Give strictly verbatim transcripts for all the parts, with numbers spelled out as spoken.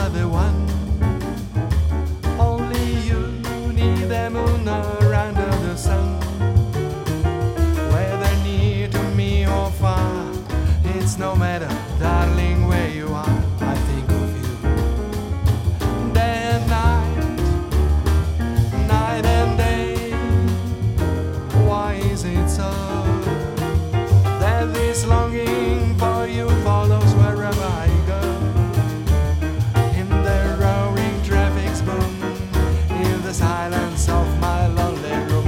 are the one. Only you need the moon or under the sun. Whether near to me or far, it's no matter, darling, where you are. I think of you day and night, night and day. Why is it so that this longing for you follows wherever I go? In the roaring traffic's boom, in the silence of my lonely room,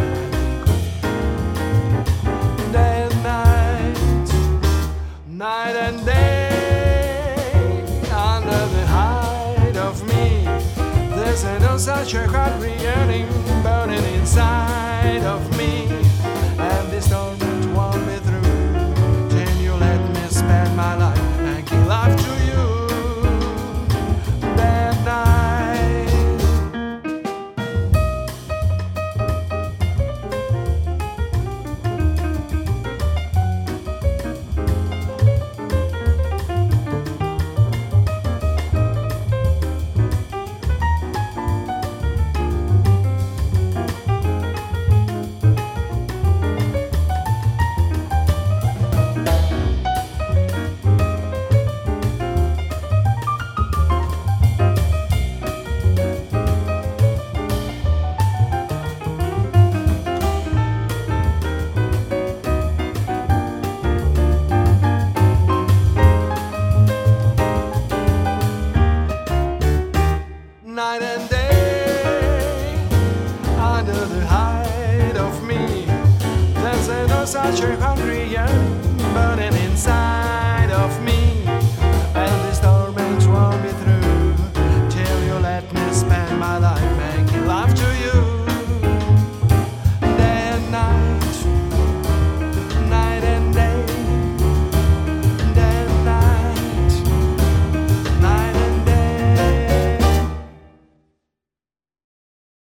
day and night, night and day, under the height of me, there's no such a hungry yearning burning inside of me, and this torment won't be through till you let me spend my life and give love to you. That night, night and day, under the height of me, there's no such a hungry yearning burning inside of me, and this torment won't be through till you let me spend my life.